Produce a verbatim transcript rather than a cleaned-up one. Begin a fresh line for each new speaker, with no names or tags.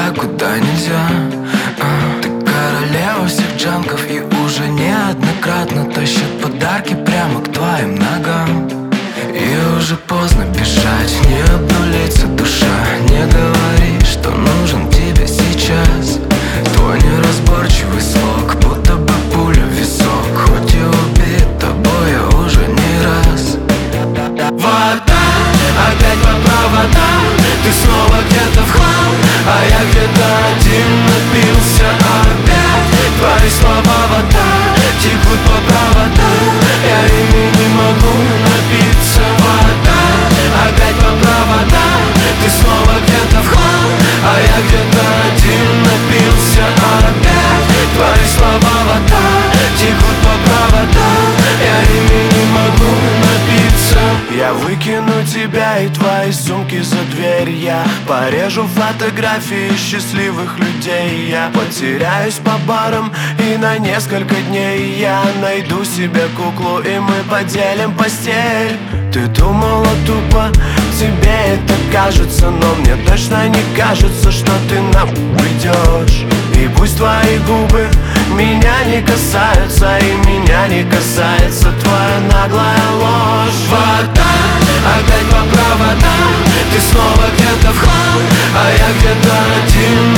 туда, куда нельзя. а, Ты королева всех джанков и уже неоднократно тащит подарки прямо к твоим ногам. И уже поздно бежать, не обнулится душа. Не говори, что нужен тебе сейчас. Твой неразборчивый слог, будто бы пуля в висок. Хоть и убит тобой я уже не раз. Вода, опять по проводам. Ты снова где-то в хлам, а я где-то один напился опять. Твои слова вода, текут по проводам. Я ими не могу напиться. Вода, опять по проводам. Ты снова где-то в хлам, а я где-то один напился опять. Твои слова вода, текут по проводам. Я ими не могу напиться. Я выкину тебя и твои сумки за дверь. Я порежу фотографии счастливых людей. Я потеряюсь по барам и на несколько дней я найду себе куклу и мы поделим постель. Ты думала тупо, тебе это кажется, но мне точно не кажется, что ты нахуй уйдешь. И пусть твои губы меня не касаются, и меня не касается твоя наглая ложь. Вода, опять по проводам. Ты снова где-то в хлам, а я где-то один